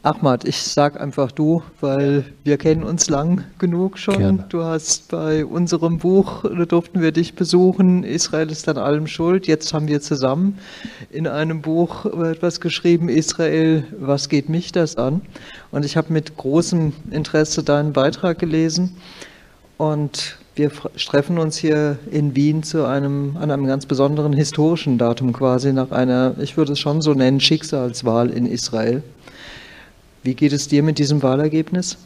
Ahmad, ich sag einfach du, weil wir kennen uns lang genug schon. Gerne. Du hast bei unserem Buch, da durften wir dich besuchen, Israel ist an allem schuld. Jetzt haben wir zusammen in einem Buch etwas geschrieben, Israel, was geht mich das an? Und ich habe mit großem Interesse deinen Beitrag gelesen und wir treffen uns hier in Wien an einem ganz besonderen historischen Datum quasi, nach einer, ich würde es schon so nennen, Schicksalswahl in Israel. Wie geht es dir mit diesem Wahlergebnis?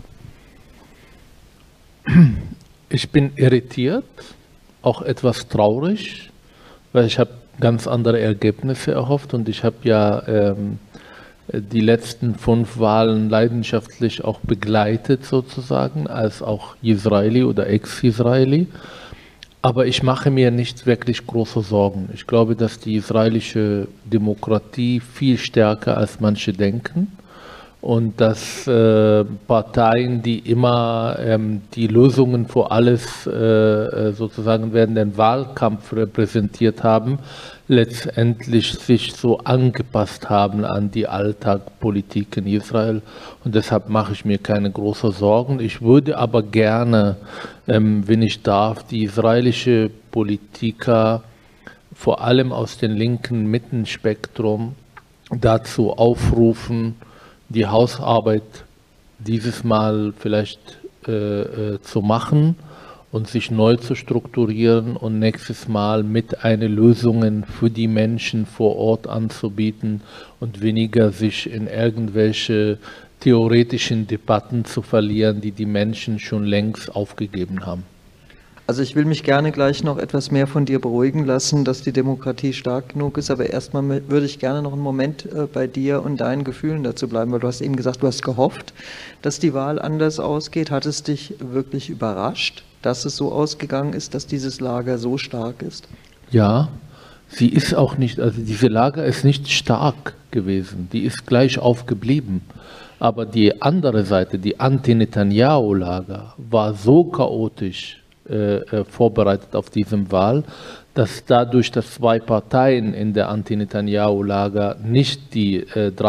Ich bin irritiert, auch etwas traurig, weil ich habe ganz andere Ergebnisse erhofft und ich habe ja die letzten 5 Wahlen leidenschaftlich auch begleitet sozusagen, als auch Israeli oder Ex-Israeli. Aber ich mache mir nicht wirklich große Sorgen. Ich glaube, dass die israelische Demokratie viel stärker als manche denken. Und dass Parteien, die immer die Lösungen für alles sozusagen während den Wahlkampf repräsentiert haben, letztendlich sich so angepasst haben an die Alltagspolitik in Israel. Und deshalb mache ich mir keine großen Sorgen. Ich würde aber gerne, wenn ich darf, die israelische Politiker, vor allem aus dem linken Mittenspektrum, dazu aufrufen, die Hausarbeit dieses Mal vielleicht zu machen und sich neu zu strukturieren und nächstes Mal mit einer Lösungen für die Menschen vor Ort anzubieten und weniger sich in irgendwelche theoretischen Debatten zu verlieren, die die Menschen schon längst aufgegeben haben. Also ich will mich gerne gleich noch etwas mehr von dir beruhigen lassen, dass die Demokratie stark genug ist, aber erstmal würde ich gerne noch einen Moment bei dir und deinen Gefühlen dazu bleiben, weil du hast eben gesagt, du hast gehofft, dass die Wahl anders ausgeht. Hat es dich wirklich überrascht, dass es so ausgegangen ist, dass dieses Lager so stark ist? Ja, sie ist auch nicht, also diese Lager ist nicht stark gewesen, die ist gleich aufgeblieben. Aber die andere Seite, die Anti-Netanyahu-Lager, war so chaotisch vorbereitet auf diese Wahl, dass dadurch, dass 2 Parteien in der Anti-Netanyahu-Lager nicht die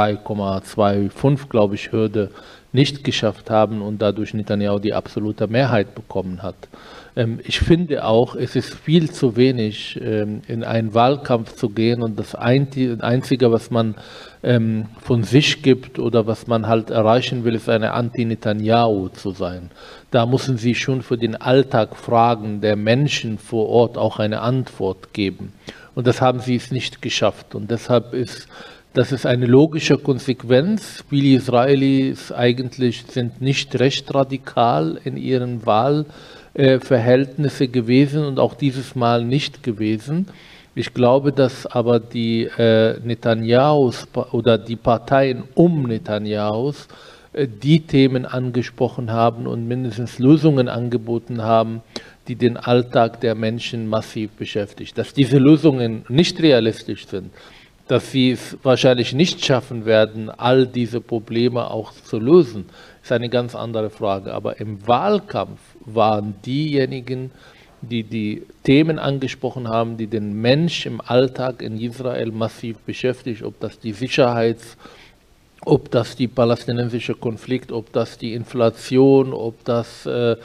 3,25, glaube ich, Hürde nicht geschafft haben und dadurch Netanyahu die absolute Mehrheit bekommen hat. Ich finde auch, es ist viel zu wenig, in einen Wahlkampf zu gehen und das Einzige, was man von sich gibt oder was man halt erreichen will, ist eine Anti-Netanyahu zu sein. Da müssen Sie schon für den Alltag Fragen der Menschen vor Ort auch eine Antwort geben. Und das haben Sie es nicht geschafft. Und deshalb das ist eine logische Konsequenz. Viele Israelis eigentlich sind nicht recht radikal in ihren Wahlverhältnisse gewesen und auch dieses Mal nicht gewesen. Ich glaube, dass aber die Netanyahus oder die Parteien um Netanyahus die Themen angesprochen haben und mindestens Lösungen angeboten haben, die den Alltag der Menschen massiv beschäftigt. Dass diese Lösungen nicht realistisch sind, dass sie es wahrscheinlich nicht schaffen werden, all diese Probleme auch zu lösen, ist eine ganz andere Frage. Aber im Wahlkampf waren diejenigen, die die Themen angesprochen haben, die den Mensch im Alltag in Israel massiv beschäftigt, ob das die ob das die palästinensische Konflikt, ob das die Inflation, ob das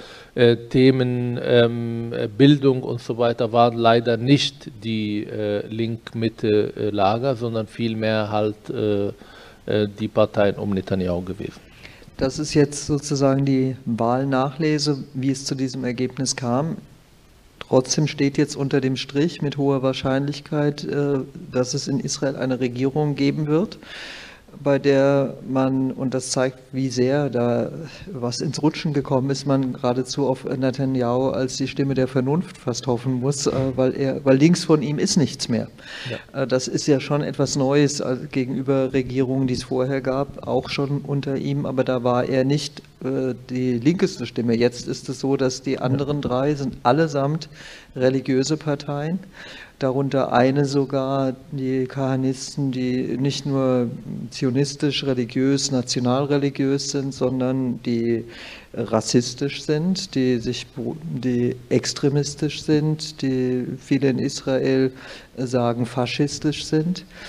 Themen Bildung und so weiter waren, leider nicht die Link-Mitte-Lager, sondern vielmehr halt die Parteien um Netanyahu gewesen. Das ist jetzt sozusagen die Wahlnachlese, wie es zu diesem Ergebnis kam. Trotzdem steht jetzt unter dem Strich mit hoher Wahrscheinlichkeit, dass es in Israel eine Regierung geben wird, bei der man, und das zeigt, wie sehr da was ins Rutschen gekommen ist, man geradezu auf Netanyahu als die Stimme der Vernunft fast hoffen muss, weil links von ihm ist nichts mehr. Ja. Das ist ja schon etwas Neues gegenüber Regierungen, die es vorher gab, auch schon unter ihm, aber da war er nicht die linkeste Stimme. Jetzt ist es so, dass die anderen 3 sind allesamt religiöse Parteien. Darunter eine sogar, die Kahanisten, die nicht nur zionistisch, religiös, nationalreligiös sind, sondern die rassistisch sind, die extremistisch sind, die viele in Israel sagen faschistisch sind.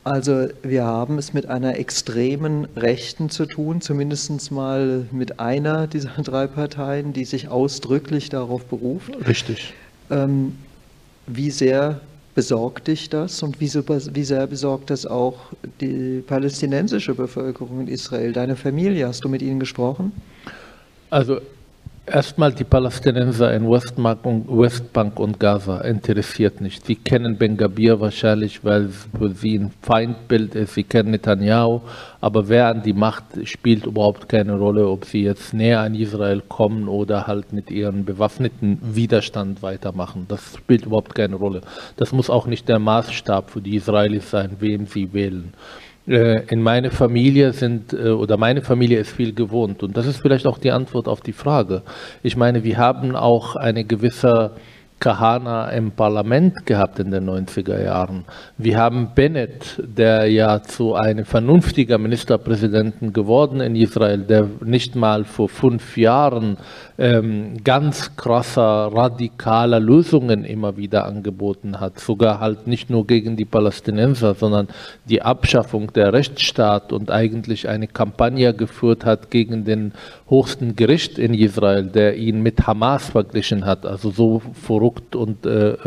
Also wir haben es mit einer extremen Rechten zu tun, zumindest mal mit einer dieser drei Parteien, die sich ausdrücklich darauf beruft. Richtig. Wie sehr besorgt dich das und wie sehr besorgt das auch die palästinensische Bevölkerung in Israel? Deine Familie, hast du mit ihnen gesprochen? Also erstmal die Palästinenser in Westbank und Gaza interessiert nicht. Sie kennen Ben Gabir wahrscheinlich, weil es für sie ein Feindbild ist. Sie kennen Netanyahu, aber wer an die Macht spielt überhaupt keine Rolle, ob sie jetzt näher an Israel kommen oder halt mit ihrem bewaffneten Widerstand weitermachen. Das spielt überhaupt keine Rolle. Das muss auch nicht der Maßstab für die Israelis sein, wem sie wählen. In meine Familie meine Familie ist viel gewohnt und das ist vielleicht auch die Antwort auf die Frage. Ich meine, wir haben auch eine gewisse Kahana im Parlament gehabt in den 90er Jahren. Wir haben Bennett, der ja zu einem vernünftigen Ministerpräsidenten geworden in Israel, der nicht mal vor 5 Jahren ganz krasser, radikaler Lösungen immer wieder angeboten hat. Sogar halt nicht nur gegen die Palästinenser, sondern die Abschaffung der Rechtsstaat und eigentlich eine Kampagne geführt hat gegen den höchsten Gericht in Israel, der ihn mit Hamas verglichen hat. Also so verrückt und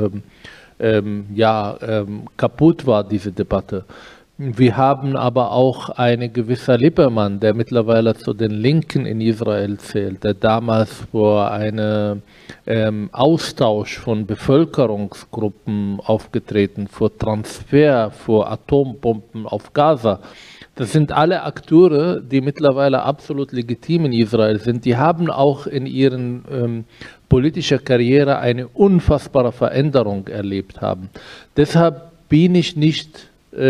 kaputt war diese Debatte. Wir haben aber auch einen gewisser Liebermann, der mittlerweile zu den Linken in Israel zählt, der damals vor einem Austausch von Bevölkerungsgruppen aufgetreten, vor Transfer, vor Atombomben auf Gaza. Das sind alle Akteure, die mittlerweile absolut legitim in Israel sind. Die haben auch in ihren politischer Karriere eine unfassbare Veränderung erlebt haben. Deshalb bin ich nicht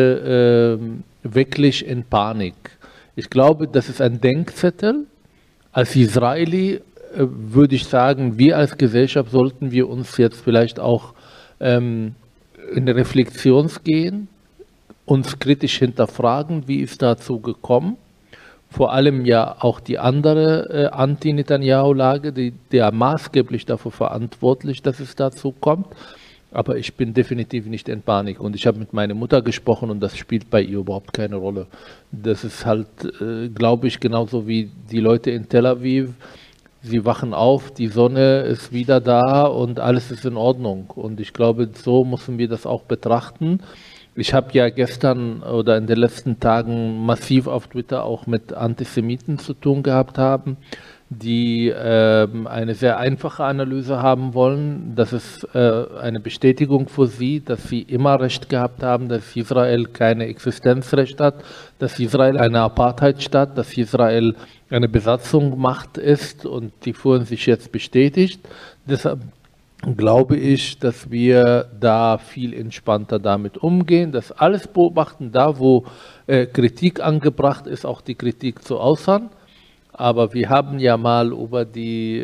wirklich in Panik. Ich glaube, das ist ein Denkzettel. Als Israeli würde ich sagen, wir als Gesellschaft sollten wir uns jetzt vielleicht auch in Reflexion gehen, uns kritisch hinterfragen, wie ist dazu gekommen. Vor allem ja auch die andere Anti-Netanyahu-Lage, die ja maßgeblich dafür verantwortlich, dass es dazu kommt. Aber ich bin definitiv nicht in Panik und ich habe mit meiner Mutter gesprochen und das spielt bei ihr überhaupt keine Rolle. Das ist halt, glaube ich, genauso wie die Leute in Tel Aviv. Sie wachen auf, die Sonne ist wieder da und alles ist in Ordnung. Und ich glaube, so müssen wir das auch betrachten. Ich habe ja gestern oder in den letzten Tagen massiv auf Twitter auch mit Antisemiten zu tun gehabt haben, die eine sehr einfache Analyse haben wollen. Das ist eine Bestätigung für sie, dass sie immer Recht gehabt haben, dass Israel keine Existenzrecht hat, dass Israel eine Apartheidstaat, dass Israel eine Besatzungsmacht ist und die fühlen sich jetzt bestätigt. Deshalb glaube ich, dass wir da viel entspannter damit umgehen, dass alles beobachten, da wo Kritik angebracht ist, auch die Kritik zu äußern. Aber wir haben ja mal über die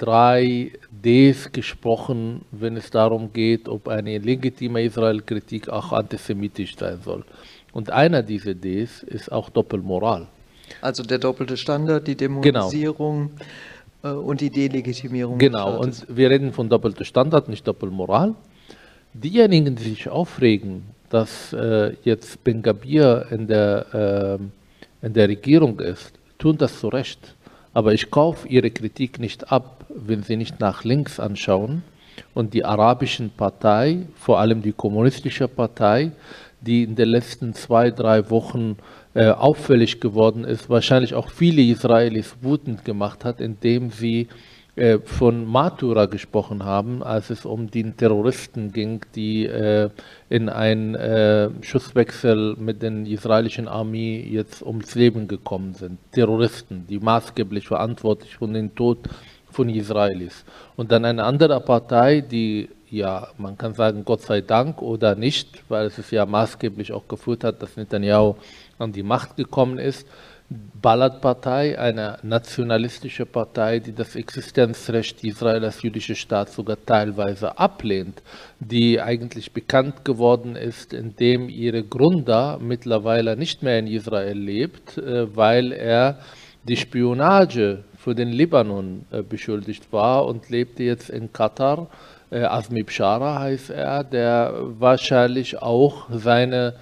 3 Ds gesprochen, wenn es darum geht, ob eine legitime Israel-Kritik auch antisemitisch sein soll. Und einer dieser Ds ist auch Doppelmoral. Also der doppelte Standard, die Dämonisierung und die Delegitimierung. Genau, und wir reden von doppeltem Standard, nicht Doppelmoral. Diejenigen, die sich aufregen, dass jetzt Ben Gabir in der Regierung ist, tun das zu Recht. Aber ich kaufe ihre Kritik nicht ab, wenn sie nicht nach links anschauen und die arabischen Partei, vor allem die kommunistische Partei, die in den letzten 2, 3 Wochen auffällig geworden ist, wahrscheinlich auch viele Israelis wütend gemacht hat, indem sie von Matura gesprochen haben, als es um die Terroristen ging, die in einen Schusswechsel mit der israelischen Armee jetzt ums Leben gekommen sind. Terroristen, die maßgeblich verantwortlich für den Tod von Israelis. Und dann eine andere Partei, die, ja, man kann sagen, Gott sei Dank oder nicht, weil es ja maßgeblich auch geführt hat, dass Netanyahu an die Macht gekommen ist, Balad-Partei, eine nationalistische Partei, die das Existenzrecht Israel als jüdischer Staat sogar teilweise ablehnt, die eigentlich bekannt geworden ist, indem ihre Gründer mittlerweile nicht mehr in Israel lebt, weil er die Spionage für den Libanon beschuldigt war und lebte jetzt in Katar. Azmi Bshara heißt er, der wahrscheinlich auch seine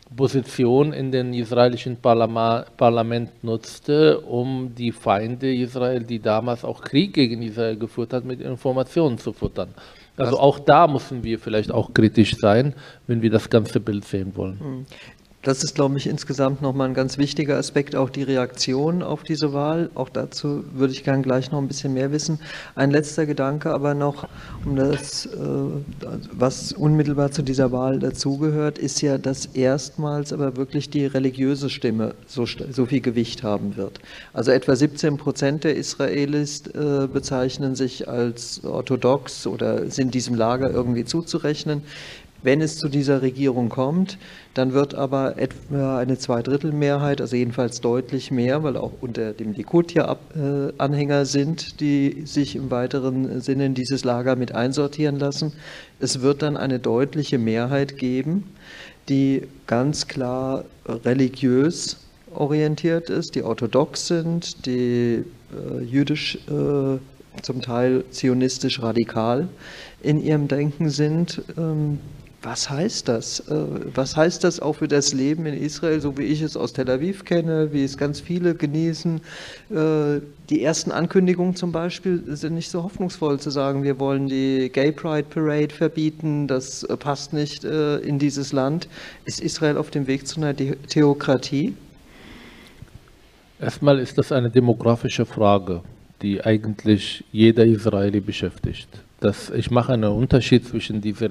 Position in den israelischen Parlament nutzte, um die Feinde Israel, die damals auch Krieg gegen Israel geführt hat, mit Informationen zu futtern. Also auch da müssen wir vielleicht auch kritisch sein, wenn wir das ganze Bild sehen wollen. Das ist, glaube ich, insgesamt nochmal ein ganz wichtiger Aspekt, auch die Reaktion auf diese Wahl. Auch dazu würde ich gern gleich noch ein bisschen mehr wissen. Ein letzter Gedanke aber noch, um das, was unmittelbar zu dieser Wahl dazugehört, ist ja, dass erstmals aber wirklich die religiöse Stimme so viel Gewicht haben wird. Also etwa 17% der Israelis bezeichnen sich als orthodox oder sind diesem Lager irgendwie zuzurechnen. Wenn es zu dieser Regierung kommt, dann wird aber etwa eine Zweidrittelmehrheit, also jedenfalls deutlich mehr, weil auch unter dem Likud ja Anhänger sind, die sich im weiteren Sinne in dieses Lager mit einsortieren lassen. Es wird dann eine deutliche Mehrheit geben, die ganz klar religiös orientiert ist, die orthodox sind, die jüdisch, zum Teil zionistisch radikal in ihrem Denken sind. Was heißt das? Was heißt das auch für das Leben in Israel, so wie ich es aus Tel Aviv kenne, wie es ganz viele genießen? Die ersten Ankündigungen zum Beispiel sind nicht so hoffnungsvoll zu sagen, wir wollen die Gay Pride Parade verbieten, das passt nicht in dieses Land. Ist Israel auf dem Weg zu einer Theokratie? Erstmal ist das eine demografische Frage, die eigentlich jeder Israeli beschäftigt. Ich mache einen Unterschied zwischen dieser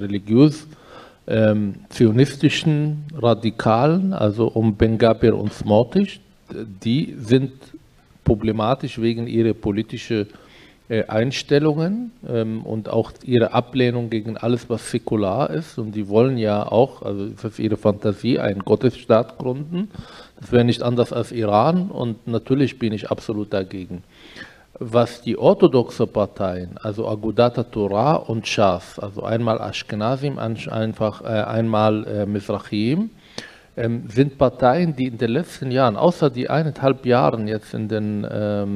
zionistischen Radikalen, also um Ben Gabir und Smotrich, die sind problematisch wegen ihrer politischen Einstellungen und auch ihre Ablehnung gegen alles, was säkular ist. Und die wollen ja auch, also das ist ihre Fantasie, einen Gottesstaat gründen. Das wäre nicht anders als Iran und natürlich bin ich absolut dagegen. Was die orthodoxe Parteien, also Agudat Torah und Shas, also einmal Ashkenazim, einmal Mizrahim, sind Parteien, die in den letzten Jahren, außer die 1,5 Jahren jetzt in der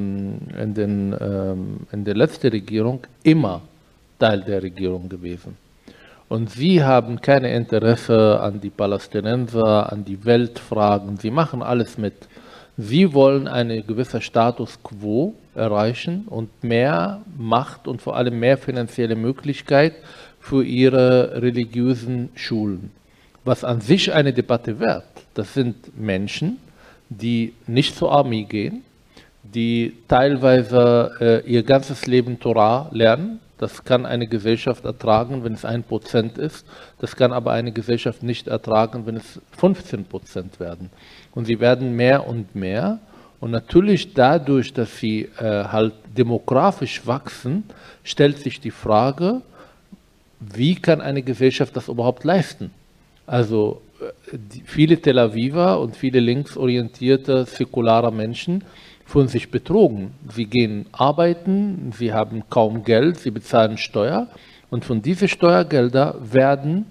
letzten Regierung, immer Teil der Regierung gewesen. Und sie haben kein Interesse an die Palästinenser, an die Weltfragen, sie machen alles mit. Sie wollen einen gewissen Status quo erreichen und mehr Macht und vor allem mehr finanzielle Möglichkeit für ihre religiösen Schulen. Was an sich eine Debatte wert. Das sind Menschen, die nicht zur Armee gehen, die teilweise ihr ganzes Leben Torah lernen. Das kann eine Gesellschaft ertragen, wenn es 1% ist. Das kann aber eine Gesellschaft nicht ertragen, wenn es 15% werden. Und sie werden mehr und mehr. Und natürlich dadurch, dass sie halt demografisch wachsen, stellt sich die Frage, wie kann eine Gesellschaft das überhaupt leisten? Also viele Tel Aviver und viele linksorientierte, säkulare Menschen fühlen sich betrogen. Sie gehen arbeiten, sie haben kaum Geld, sie bezahlen Steuer und von diesen Steuergeldern werden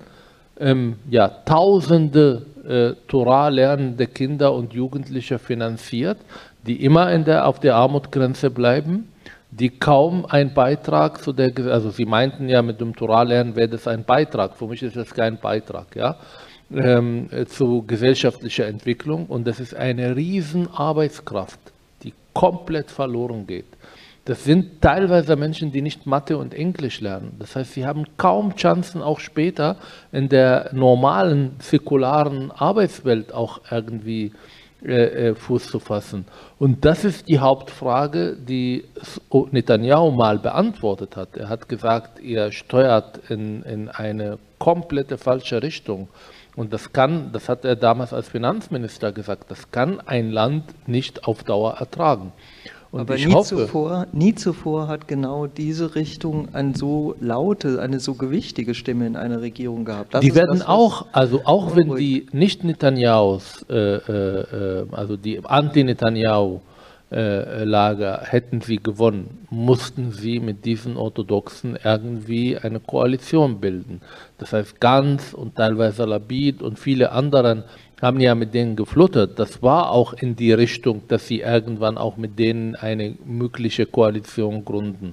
Tausende Torah lernende Kinder und Jugendliche finanziert, die immer auf der Armutsgrenze bleiben, die kaum einen Beitrag zu der, also sie meinten ja mit dem Torah lernen wäre das ein Beitrag, für mich ist das kein Beitrag, ja, zu gesellschaftlicher Entwicklung und das ist eine riesen Arbeitskraft, die komplett verloren geht. Das sind teilweise Menschen, die nicht Mathe und Englisch lernen. Das heißt, sie haben kaum Chancen, auch später in der normalen, säkularen Arbeitswelt auch irgendwie Fuß zu fassen. Und das ist die Hauptfrage, die Netanyahu mal beantwortet hat. Er hat gesagt, ihr steuert in eine komplette falsche Richtung. Und das hat er damals als Finanzminister gesagt, das kann ein Land nicht auf Dauer ertragen. Und aber nie zuvor hat genau diese Richtung eine so laute, eine so gewichtige Stimme in einer Regierung gehabt. Die werden auch, also auch wenn die nicht Netanyahus, also die Anti-Netanyahu-Lager hätten sie gewonnen, mussten sie mit diesen Orthodoxen irgendwie eine Koalition bilden. Das heißt, Gantz und teilweise Lapid und viele anderen haben ja mit denen gefluttert. Das war auch in die Richtung, dass sie irgendwann auch mit denen eine mögliche Koalition gründen.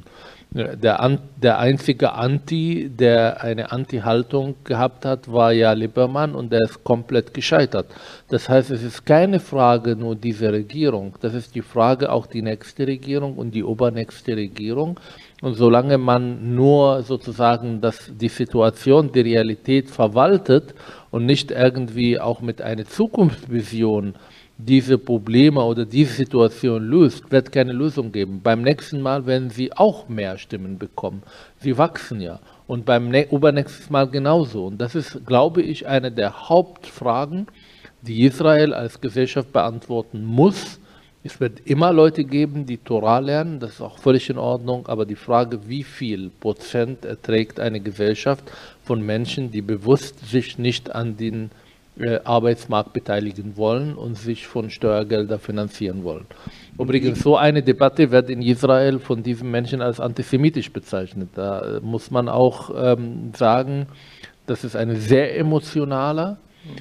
Der einzige Anti, der eine Anti-Haltung gehabt hat, war ja Liebermann und der ist komplett gescheitert. Das heißt, es ist keine Frage nur dieser Regierung, das ist die Frage auch die nächste Regierung und die übernächste Regierung. Und solange man nur sozusagen die Situation, die Realität verwaltet und nicht irgendwie auch mit einer Zukunftsvision diese Probleme oder diese Situation löst, wird keine Lösung geben. Beim nächsten Mal werden sie auch mehr Stimmen bekommen. Sie wachsen ja. Und beim übernächsten Mal genauso. Und das ist, glaube ich, eine der Hauptfragen, die Israel als Gesellschaft beantworten muss. Es wird immer Leute geben, die Torah lernen, das ist auch völlig in Ordnung, aber die Frage, wie viel Prozent erträgt eine Gesellschaft von Menschen, die bewusst sich nicht an den Arbeitsmarkt beteiligen wollen und sich von Steuergeldern finanzieren wollen. Übrigens, so eine Debatte wird in Israel von diesen Menschen als antisemitisch bezeichnet. Da muss man auch sagen, das ist eine sehr emotionale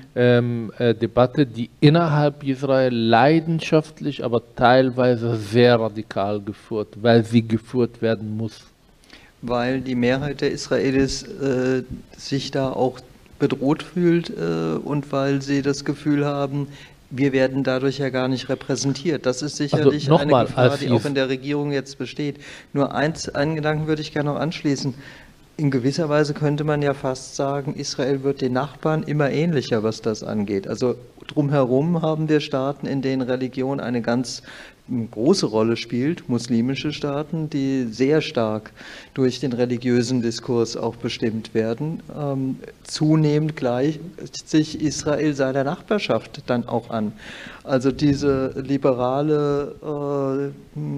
Debatte, die innerhalb Israel leidenschaftlich, aber teilweise sehr radikal geführt, weil sie geführt werden muss. Weil die Mehrheit der Israelis sich da auch bedroht fühlt und weil sie das Gefühl haben, wir werden dadurch ja gar nicht repräsentiert. Das ist sicherlich eine Gefahr, die auch in der Regierung jetzt besteht. Nur einen Gedanken würde ich gerne noch anschließen. In gewisser Weise könnte man ja fast sagen, Israel wird den Nachbarn immer ähnlicher, was das angeht. Also drumherum haben wir Staaten, in denen Religion eine ganz große Rolle spielt, muslimische Staaten, die sehr stark durch den religiösen Diskurs auch bestimmt werden. Zunehmend gleicht sich Israel seiner Nachbarschaft dann auch an. Also diese liberale,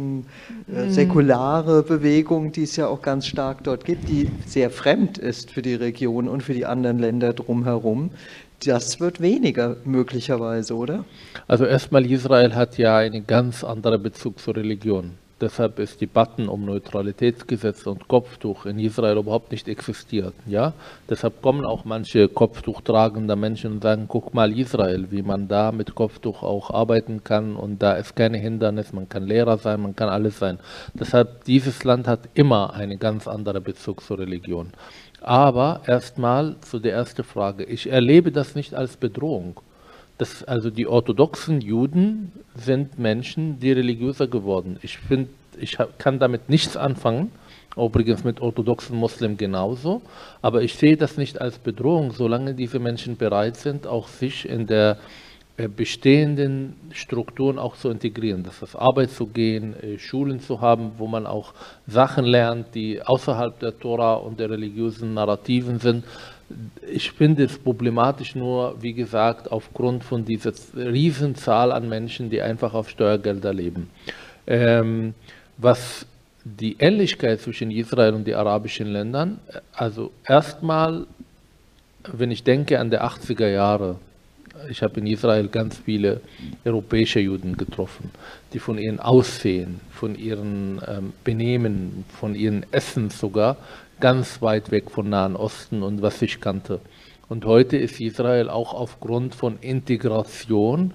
säkulare Bewegung, die es ja auch ganz stark dort gibt, die sehr fremd ist für die Region und für die anderen Länder drumherum, das wird weniger möglicherweise, oder? Also erstmal, Israel hat ja einen ganz anderen Bezug zur Religion. Deshalb ist die Debatten um Neutralitätsgesetz und Kopftuch in Israel überhaupt nicht existiert. Ja? Deshalb kommen auch manche Kopftuchtragende Menschen und sagen, guck mal Israel, wie man da mit Kopftuch auch arbeiten kann und da ist keine Hindernis, man kann Lehrer sein, man kann alles sein. Deshalb, dieses Land hat immer einen ganz anderen Bezug zur Religion. Aber erstmal zu der ersten Frage. Ich erlebe das nicht als Bedrohung. Also die orthodoxen Juden sind Menschen, die religiöser geworden. Ich kann damit nichts anfangen, übrigens mit orthodoxen Muslimen genauso, aber ich sehe das nicht als Bedrohung, solange diese Menschen bereit sind, auch sich in der bestehenden Strukturen auch zu integrieren, dass es Arbeit zu gehen, Schulen zu haben, wo man auch Sachen lernt, die außerhalb der Tora und der religiösen Narrativen sind. Ich finde es problematisch nur, wie gesagt, aufgrund von dieser Riesenzahl an Menschen, die einfach auf Steuergelder leben. Was die Ähnlichkeit zwischen Israel und den arabischen Ländern, also erstmal, wenn ich denke an die 80er Jahre, ich habe in Israel ganz viele europäische Juden getroffen, die von ihrem Aussehen, von ihrem Benehmen, von ihrem Essen sogar ganz weit weg vom Nahen Osten und was ich kannte. Und heute ist Israel auch aufgrund von Integration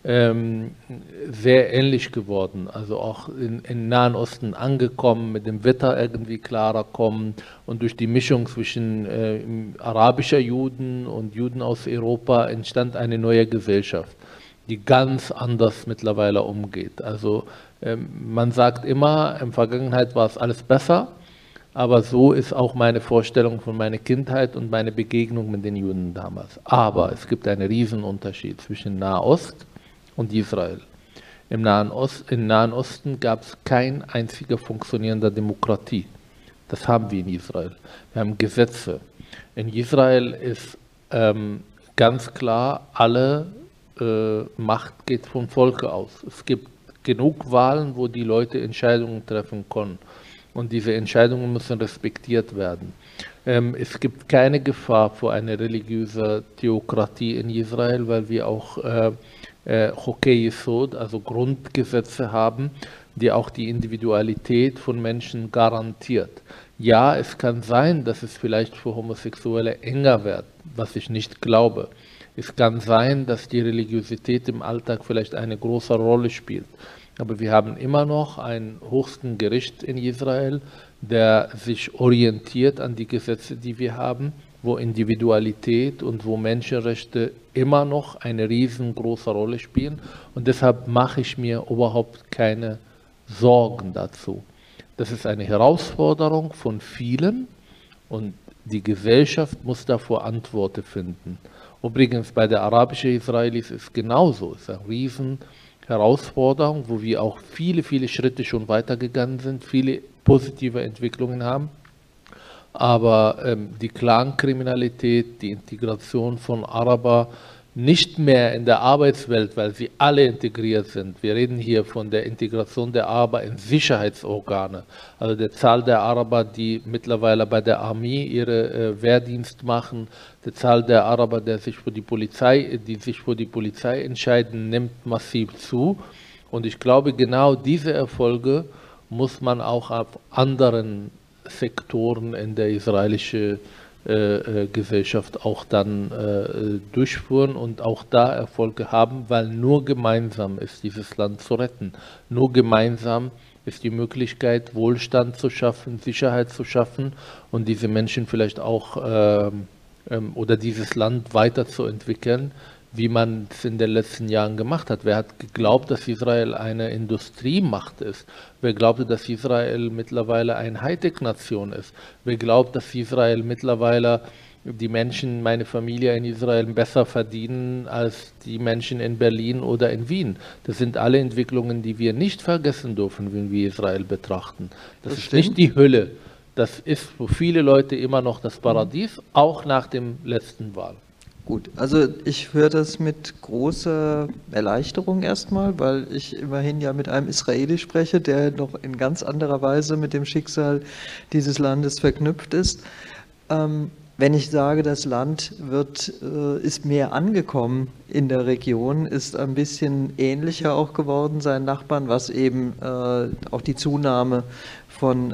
sehr ähnlich geworden, also auch im Nahen Osten angekommen, mit dem Wetter irgendwie klarer kommen und durch die Mischung zwischen arabischer Juden und Juden aus Europa entstand eine neue Gesellschaft, die ganz anders mittlerweile umgeht. Also man sagt immer, in der Vergangenheit war es alles besser, aber so ist auch meine Vorstellung von meiner Kindheit und meine Begegnung mit den Juden damals. Aber es gibt einen Riesenunterschied zwischen Nahost und Israel. Im Nahen Osten gab es keine einzige funktionierende Demokratie. Das haben wir in Israel. Wir haben Gesetze. In Israel ist ganz klar, alle Macht geht vom Volke aus. Es gibt genug Wahlen, wo die Leute Entscheidungen treffen können. Und diese Entscheidungen müssen respektiert werden. Es gibt keine Gefahr vor einer religiösen Theokratie in Israel, weil wir auch Chokei-Yesod, also Grundgesetze haben, die auch die Individualität von Menschen garantiert. Ja, es kann sein, dass es vielleicht für Homosexuelle enger wird, was ich nicht glaube. Es kann sein, dass die Religiosität im Alltag vielleicht eine große Rolle spielt. Aber wir haben immer noch einen höchsten Gericht in Israel, der sich orientiert an die Gesetze, die wir haben, wo Individualität und wo Menschenrechte immer noch eine riesengroße Rolle spielen. Und deshalb mache ich mir überhaupt keine Sorgen dazu. Das ist eine Herausforderung von vielen und die Gesellschaft muss davor Antworten finden. Übrigens bei der arabischen Israelis ist es genauso. Es ist eine riesen Herausforderung, wo wir auch viele Schritte schon weitergegangen sind, viele positive Entwicklungen haben. Aber die Clankriminalität, die Integration von Araber nicht mehr in der Arbeitswelt, weil sie alle integriert sind. Wir reden hier von der Integration der Araber in Sicherheitsorgane. Also der Zahl der Araber, die mittlerweile bei der Armee ihre Wehrdienst machen, die Zahl der Araber, die sich für die Polizei entscheiden, nimmt massiv zu. Und ich glaube, genau diese Erfolge muss man auch auf anderen Sektoren in der israelischen Gesellschaft auch dann durchführen und auch da Erfolge haben, weil nur gemeinsam ist dieses Land zu retten. Nur gemeinsam ist die Möglichkeit, Wohlstand zu schaffen, Sicherheit zu schaffen und diese Menschen vielleicht auch oder dieses Land weiterzuentwickeln, wie man es in den letzten Jahren gemacht hat. Wer hat geglaubt, dass Israel eine Industriemacht ist? Wer glaubte, dass Israel mittlerweile eine Hightech-Nation ist? Wer glaubt, dass Israel mittlerweile die Menschen, meine Familie in Israel, besser verdienen als die Menschen in Berlin oder in Wien? Das sind alle Entwicklungen, die wir nicht vergessen dürfen, wenn wir Israel betrachten. Das ist nicht die Hölle. Das ist für viele Leute immer noch das Paradies, auch nach dem letzten Wahl. Gut, also ich höre das mit großer Erleichterung erstmal, weil ich immerhin ja mit einem Israeli spreche, der noch in ganz anderer Weise mit dem Schicksal dieses Landes verknüpft ist. Wenn ich sage, das Land ist mehr angekommen in der Region, ist ein bisschen ähnlicher auch geworden seinen Nachbarn, was eben auch die Zunahme von,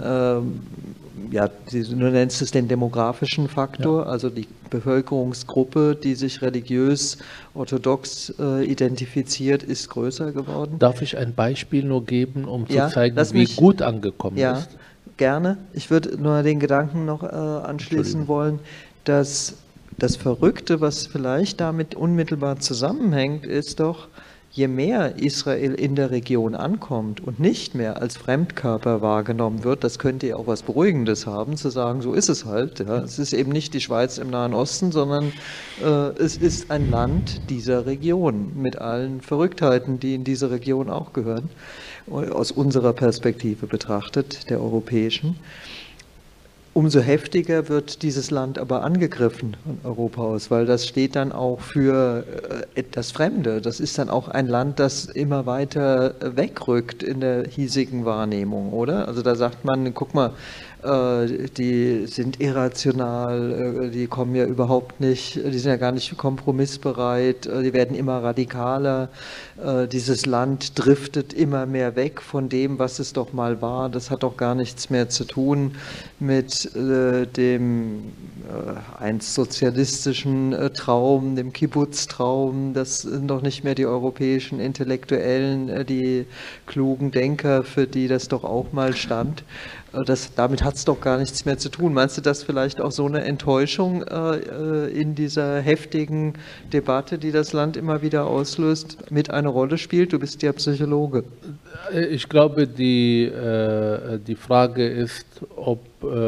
du nennst es den demografischen Faktor, also die Bevölkerungsgruppe, die sich religiös orthodox identifiziert, ist größer geworden. Darf ich ein Beispiel nur geben, um zu zeigen, wie gut angekommen ist? Gerne. Ich würde nur den Gedanken noch anschließen wollen, dass das Verrückte, was vielleicht damit unmittelbar zusammenhängt, ist doch, je mehr Israel in der Region ankommt und nicht mehr als Fremdkörper wahrgenommen wird, das könnte ja auch was Beruhigendes haben, zu sagen, so ist es halt. Ja. Es ist eben nicht die Schweiz im Nahen Osten, sondern es ist ein Land dieser Region mit allen Verrücktheiten, die in diese Region auch gehören, aus unserer Perspektive betrachtet, der europäischen. Umso heftiger wird dieses Land aber angegriffen von Europa aus, weil das steht dann auch für das Fremde. Das ist dann auch ein Land, das immer weiter wegrückt in der hiesigen Wahrnehmung, oder? Also da sagt man, guck mal, die sind irrational, die kommen ja überhaupt nicht, die sind ja gar nicht kompromissbereit, die werden immer radikaler, dieses Land driftet immer mehr weg von dem, was es doch mal war, das hat doch gar nichts mehr zu tun mit dem einst sozialistischen Traum, dem Kibbutz-Traum, das sind doch nicht mehr die europäischen Intellektuellen, die klugen Denker, für die das doch auch mal stand. Damit hat es doch gar nichts mehr zu tun. Meinst du, dass vielleicht auch so eine Enttäuschung in dieser heftigen Debatte, die das Land immer wieder auslöst, mit eine Rolle spielt? Du bist ja Psychologe. Ich glaube, die Frage ist, ob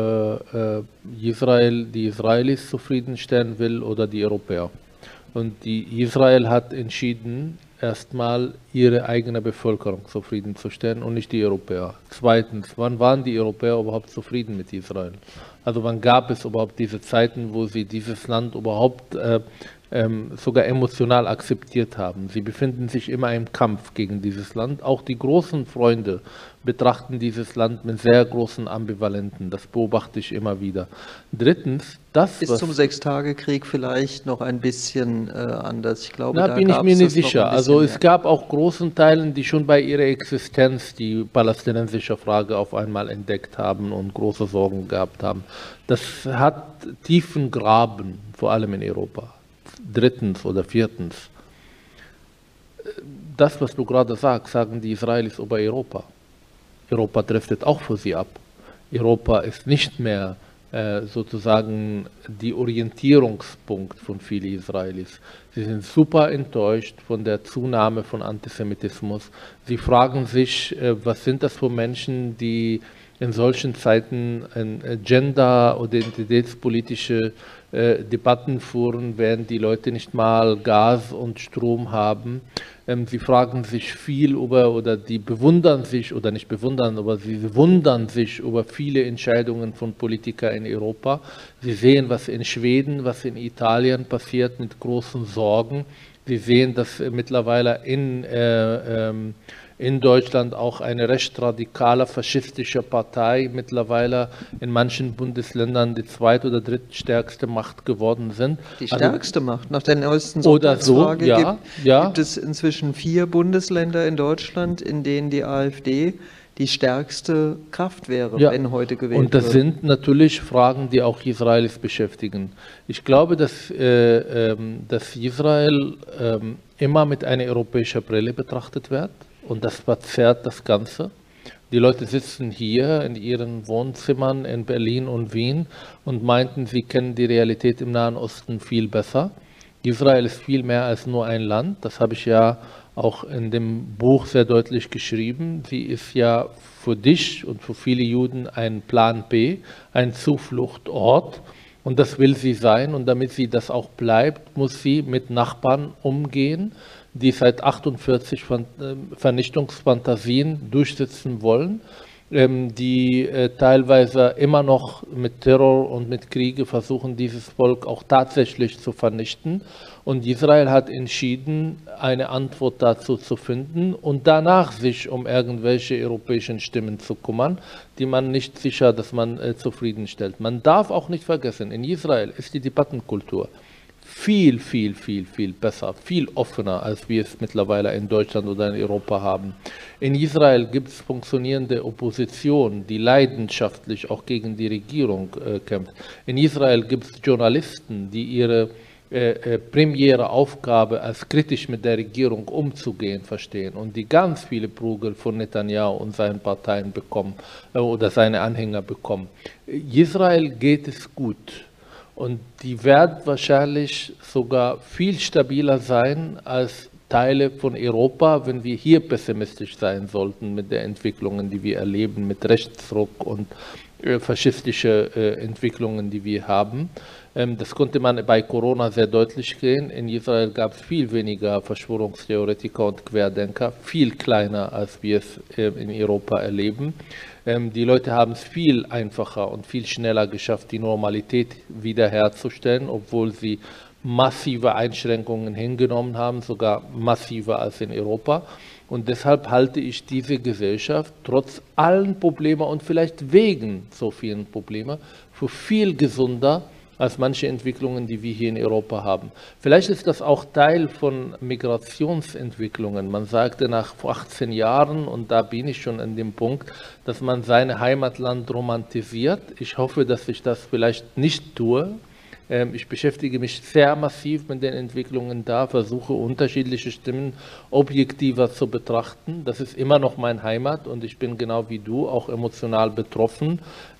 Israel die Israelis zufriedenstellen will oder die Europäer. Und Israel hat entschieden, erstmal ihre eigene Bevölkerung zufriedenzustellen und nicht die Europäer. Zweitens, wann waren die Europäer überhaupt zufrieden mit Israel? Also wann gab es überhaupt diese Zeiten, wo sie dieses Land überhaupt sogar emotional akzeptiert haben? Sie befinden sich immer im Kampf gegen dieses Land. Auch die großen Freunde betrachten dieses Land mit sehr großen Ambivalenten. Das beobachte ich immer wieder. Drittens, bis zum Sechstagekrieg vielleicht noch ein bisschen anders. Ich glaube, da bin ich mir nicht sicher. Also es gab auch großen Teilen, die schon bei ihrer Existenz die palästinensische Frage auf einmal entdeckt haben und große Sorgen gehabt haben. Das hat tiefen Graben, vor allem in Europa. Drittens oder viertens. das, was du gerade sagst, sagen die Israelis über Europa. Europa driftet auch für sie ab. Europa ist nicht mehr sozusagen die Orientierungspunkt von vielen Israelis. Sie sind super enttäuscht von der Zunahme von Antisemitismus. Sie fragen sich, was sind das für Menschen, die in solchen Zeiten Gender- oder identitätspolitische Debatten führen, während die Leute nicht mal Gas und Strom haben. Sie fragen sich viel über, oder die bewundern sich, oder nicht bewundern, aber sie wundern sich über viele Entscheidungen von Politikern in Europa. Sie sehen, was in Schweden, was in Italien passiert, mit großen Sorgen. Sie sehen, dass mittlerweile in Deutschland auch eine recht radikale faschistische Partei mittlerweile in manchen Bundesländern die zweit- oder drittstärkste Macht geworden sind. Die stärkste Macht. Nach der neuesten Oder so, Sonntagsfrage ja, gibt es inzwischen 4 Bundesländer in Deutschland, in denen die AfD die stärkste Kraft wäre, wenn heute gewählt wird. Und das sind natürlich Fragen, die auch Israelis beschäftigen. Ich glaube, dass Israel immer mit einer europäischen Brille betrachtet wird. Und das verzerrt das Ganze. Die Leute sitzen hier in ihren Wohnzimmern in Berlin und Wien und meinten, sie kennen die Realität im Nahen Osten viel besser. Israel ist viel mehr als nur ein Land. Das habe ich ja auch in dem Buch sehr deutlich geschrieben. Sie ist ja für dich und für viele Juden ein Plan B, ein Zufluchtort. Und das will sie sein. Und damit sie das auch bleibt, muss sie mit Nachbarn umgehen, die seit 48 Vernichtungsfantasien durchsetzen wollen, die teilweise immer noch mit Terror und mit Kriege versuchen, dieses Volk auch tatsächlich zu vernichten. Und Israel hat entschieden, eine Antwort dazu zu finden und danach sich um irgendwelche europäischen Stimmen zu kümmern, die man nicht sicher, dass man zufriedenstellt. Man darf auch nicht vergessen, in Israel ist die Debattenkultur viel, viel, viel, viel besser, viel offener, als wir es mittlerweile in Deutschland oder in Europa haben. In Israel gibt es funktionierende Opposition, die leidenschaftlich auch gegen die Regierung kämpft. In Israel gibt es Journalisten, die ihre primäre Aufgabe, als kritisch mit der Regierung umzugehen, verstehen und die ganz viele Prügel von Netanyahu und seinen Parteien bekommen oder seine Anhänger bekommen. Israel geht es gut. Und die werden wahrscheinlich sogar viel stabiler sein als Teile von Europa, wenn wir hier pessimistisch sein sollten mit den Entwicklungen, die wir erleben, mit Rechtsruck und faschistische Entwicklungen, die wir haben. Das konnte man bei Corona sehr deutlich sehen. In Israel gab es viel weniger Verschwörungstheoretiker und Querdenker, viel kleiner, als wir es in Europa erleben. Die Leute haben es viel einfacher und viel schneller geschafft, die Normalität wiederherzustellen, obwohl sie massive Einschränkungen hingenommen haben, sogar massiver als in Europa. Und deshalb halte ich diese Gesellschaft trotz allen Problemen und vielleicht wegen so vielen Problemen für viel gesünder als manche Entwicklungen, die wir hier in Europa haben. Vielleicht ist das auch Teil von Migrationsentwicklungen. Man sagte nach 18 Jahren, und da bin ich schon an dem Punkt, dass man sein Heimatland romantisiert. Ich hoffe, dass ich das vielleicht nicht tue. Ich beschäftige mich sehr massiv mit den Entwicklungen da, versuche unterschiedliche Stimmen objektiver zu betrachten. Das ist immer noch mein Heimat und ich bin genau wie du auch emotional betroffen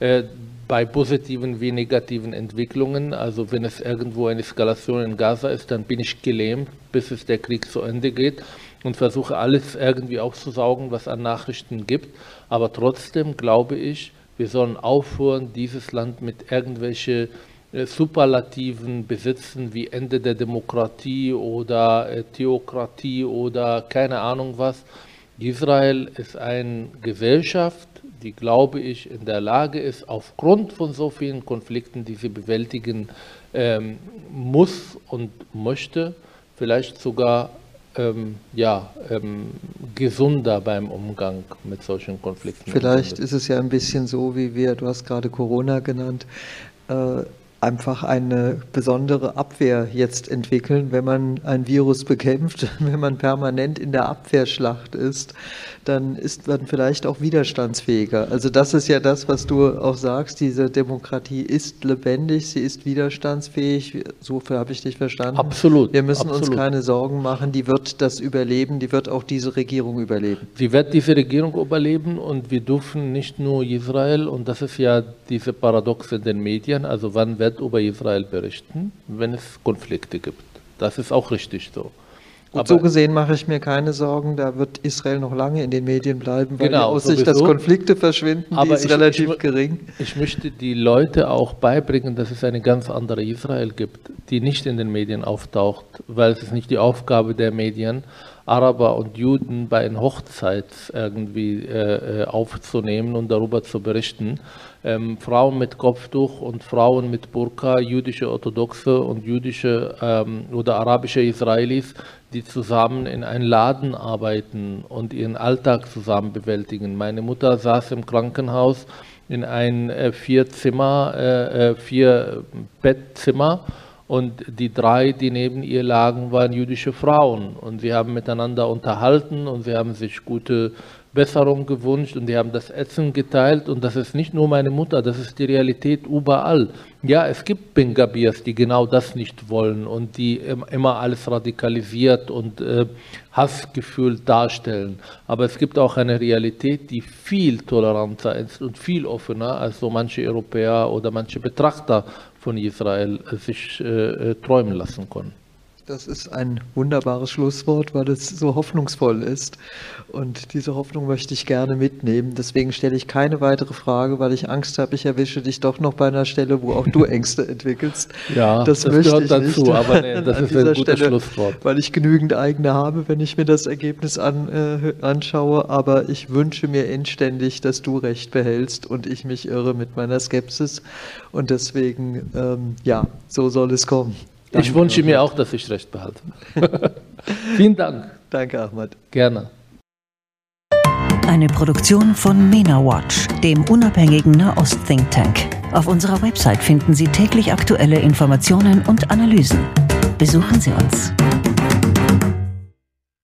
bei positiven wie negativen Entwicklungen. Also wenn es irgendwo eine Eskalation in Gaza ist, dann bin ich gelähmt, bis es der Krieg zu Ende geht und versuche alles irgendwie aufzusaugen, was an Nachrichten gibt. Aber trotzdem glaube ich, wir sollen aufhören, dieses Land mit irgendwelchen Superlativen besitzen wie Ende der Demokratie oder Theokratie oder keine Ahnung was. Israel ist eine Gesellschaft, die, glaube ich, in der Lage ist, aufgrund von so vielen Konflikten, die sie bewältigen muss und möchte, vielleicht sogar gesunder beim Umgang mit solchen Konflikten. Vielleicht ist es ja ein bisschen so, wie du hast gerade Corona genannt, einfach eine besondere Abwehr jetzt entwickeln, wenn man ein Virus bekämpft, wenn man permanent in der Abwehrschlacht ist, dann ist man vielleicht auch widerstandsfähiger. Also das ist ja das, was du auch sagst, diese Demokratie ist lebendig, sie ist widerstandsfähig, so habe ich dich verstanden. Absolut. Wir müssen absolut. uns keine Sorgen machen, die wird das überleben, die wird auch diese Regierung überleben. Sie wird diese Regierung überleben und wir dürfen nicht nur Israel, und das ist ja diese Paradox in den Medien, also wann wird über Israel berichten, wenn es Konflikte gibt. Das ist auch richtig so. Gut, so gesehen mache ich mir keine Sorgen, da wird Israel noch lange in den Medien bleiben, weil genau, die Aussicht, dass Konflikte verschwinden, die ist relativ gering. Ich möchte die Leute auch beibringen, dass es eine ganz andere Israel gibt, die nicht in den Medien auftaucht, weil es ist nicht die Aufgabe der Medien, Araber und Juden bei einer Hochzeit irgendwie aufzunehmen und darüber zu berichten. Frauen mit Kopftuch und Frauen mit Burka, jüdische Orthodoxe und jüdische oder arabische Israelis, die zusammen in einem Laden arbeiten und ihren Alltag zusammen bewältigen. Meine Mutter saß im Krankenhaus in ein 4-Bettzimmer und die 3, die neben ihr lagen, waren jüdische Frauen und sie haben miteinander unterhalten und sie haben sich gute Besserung gewünscht und die haben das Essen geteilt und das ist nicht nur meine Mutter, das ist die Realität überall. Ja, es gibt Bengabirs, die genau das nicht wollen und die immer alles radikalisiert und Hassgefühl darstellen. Aber es gibt auch eine Realität, die viel toleranter ist und viel offener, als so manche Europäer oder manche Betrachter von Israel sich träumen lassen können. Das ist ein wunderbares Schlusswort, weil es so hoffnungsvoll ist und diese Hoffnung möchte ich gerne mitnehmen. Deswegen stelle ich keine weitere Frage, weil ich Angst habe, ich erwische dich doch noch bei einer Stelle, wo auch du Ängste entwickelst. Ja, das gehört dazu, aber nee, das ist ein gutes Schlusswort. Weil ich genügend eigene habe, wenn ich mir das Ergebnis anschaue, aber ich wünsche mir inständig, dass du Recht behältst und ich mich irre mit meiner Skepsis und deswegen, ja, so soll es kommen. Danke, ich wünsche mir auch, dass ich Recht behalte. Vielen Dank. Danke, Ahmad. Gerne. Eine Produktion von MENA Watch, dem unabhängigen Nahost-Think Tank. Auf unserer Website finden Sie täglich aktuelle Informationen und Analysen. Besuchen Sie uns.